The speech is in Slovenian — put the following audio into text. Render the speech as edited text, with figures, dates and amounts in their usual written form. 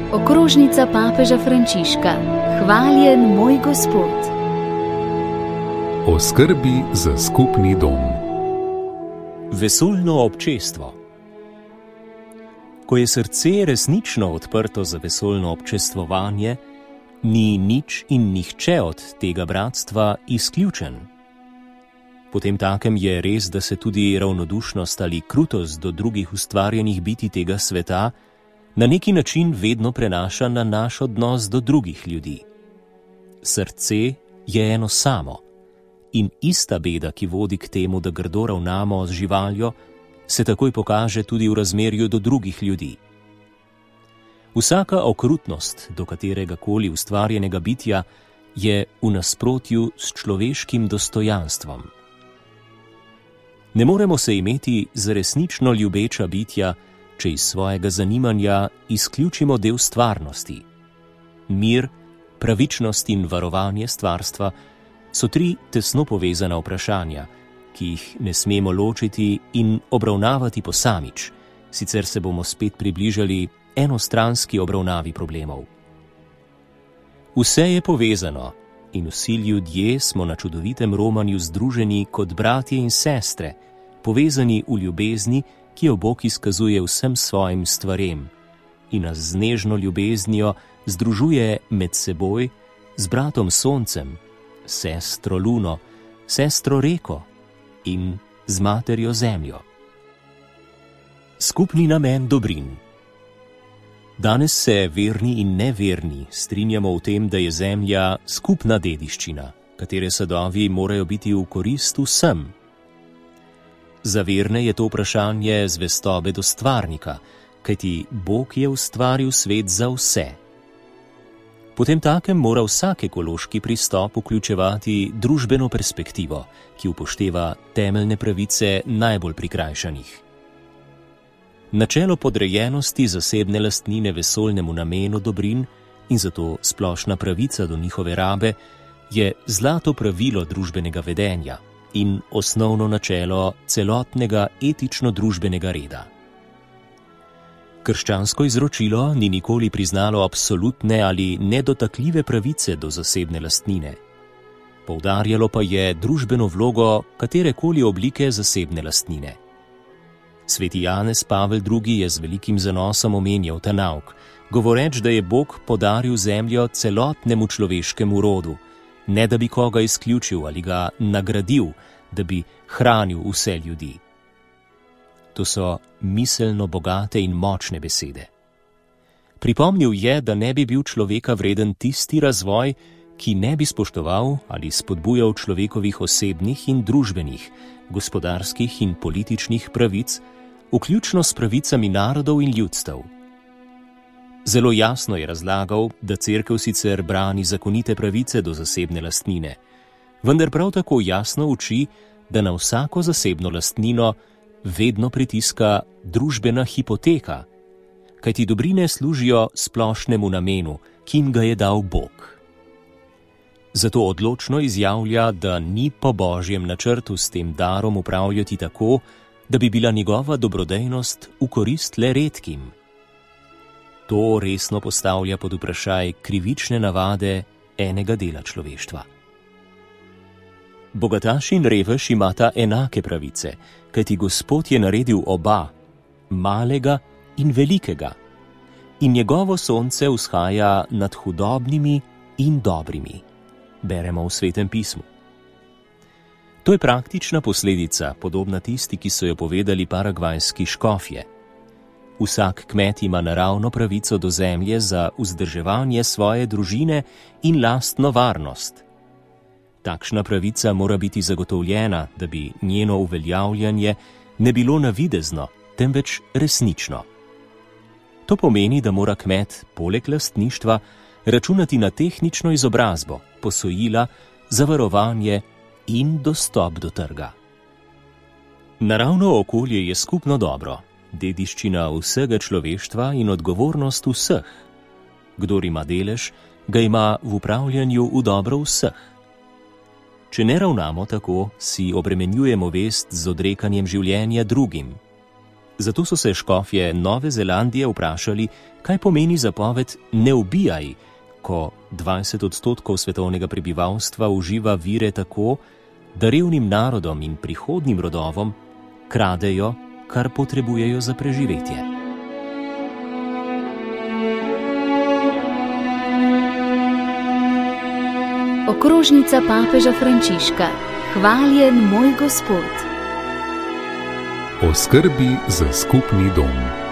Okrožnica papeža Frančiška. Hvaljen moj Gospod. O skrbi za skupni dom. Vesoljno občestvo. Ko je srce resnično odprto za vesoljno občestvovanje, ni nič in nihče od tega bratstva izključen. Potem takem je res, da se tudi ravnodušnost ali krutost do drugih ustvarjenih bitij tega sveta na neki način vedno prenaša na naš odnos do drugih ljudi. Srce je eno samo in ista beda, ki vodi k temu, da grdo ravnamo z živaljo, se takoj pokaže tudi v razmerju do drugih ljudi. Vsaka okrutnost do kateregakoli ustvarjenega bitja je v nasprotju s človeškim dostojanstvom. Ne moremo se imeti za resnično ljubeča bitja, če iz svojega zanimanja izključimo del stvarnosti. Mir, pravičnost in varovanje stvarstva so tri tesno povezana vprašanja, ki jih ne smemo ločiti in obravnavati posamič, sicer se bomo spet približali enostranski obravnavi problemov. Vse je povezano in vsi ljudje smo na čudovitem romanju združeni kot bratje in sestre, povezani v ljubezni, ki jo Bog izkazuje vsem svojim stvarem in nas z nežno ljubeznijo združuje med seboj z bratom Soncem, sestro Luno, sestro Reko in z materjo Zemljo. Skupni namen dobrin. Danes se verni in neverni strinjamo v tem, da je Zemlja skupna dediščina, katere sadovi morajo biti v korist vsem. Za verne je to vprašanje zvestobe do stvarnika, kajti Bog je ustvaril svet za vse. Potem takem mora vsak ekološki pristop vključevati družbeno perspektivo, ki upošteva temeljne pravice najbolj prikrajšanih. Načelo podrejenosti zasebne lastnine vesoljnemu namenu dobrin in zato splošna pravica do njihove rabe je zlato pravilo družbenega vedenja in osnovno načelo celotnega etično-družbenega reda. Krščansko izročilo ni nikoli priznalo absolutne ali nedotakljive pravice do zasebne lastnine. Poudarjalo pa je družbeno vlogo katerekoli oblike zasebne lastnine. Sveti Janez Pavel II. Je z velikim zanosom omenjal ta nauk, govoreč, da je Bog podaril zemljo celotnemu človeškemu rodu, ne da bi koga izključil ali ga nagradil, da bi hranil vse ljudi. To so miselno bogate in močne besede. Pripomnil je, da ne bi bil človeka vreden tisti razvoj, ki ne bi spoštoval ali spodbujal človekovih osebnih in družbenih, gospodarskih in političnih pravic, vključno s pravicami narodov in ljudstev. Zelo jasno je razlagal, da Cerkev sicer brani zakonite pravice do zasebne lastnine, vendar prav tako jasno uči, da na vsako zasebno lastnino vedno pritiska družbena hipoteka, kajti dobrine služijo splošnemu namenu, ki jim ga je dal Bog. Zato odločno izjavlja, da ni po Božjem načrtu s tem darom upravljati tako, da bi bila njegova dobrodejnost v korist le redkim. To resno postavlja pod vprašaj krivične navade enega dela človeštva. Bogataš in revež imata enake pravice, kajti Gospod je naredil oba, malega in velikega, in njegovo sonce vzhaja nad hudobnimi in dobrimi. Beremo v Svetem pismu. To je praktična posledica, podobna tisti, ki so jo povedali paragvajski škofje. Vsak kmet ima naravno pravico do zemlje za vzdrževanje svoje družine in lastno varnost. Takšna pravica mora biti zagotovljena, da bi njeno uveljavljanje ne bilo navidezno, temveč resnično. To pomeni, da mora kmet poleg lastništva računati na tehnično izobrazbo, posojila, zavarovanje in dostop do trga. Naravno okolje je skupno dobro, dediščina vsega človeštva in odgovornost vseh. Kdor ima delež, ga ima v upravljanju v dobro vseh. Če ne ravnamo tako, si obremenjujemo vest z odrekanjem življenja drugim. Zato so se škofje Nove Zelandije vprašali, kaj pomeni zapoved ne ubijaj, ko 20% svetovnega prebivalstva uživa vire tako, da revnim narodom in prihodnjim rodovom kradejo, kar potrebujejo za preživetje. Okrožnica papeža Frančiška. Hvaljen moj Gospod. O skrbi za skupni dom.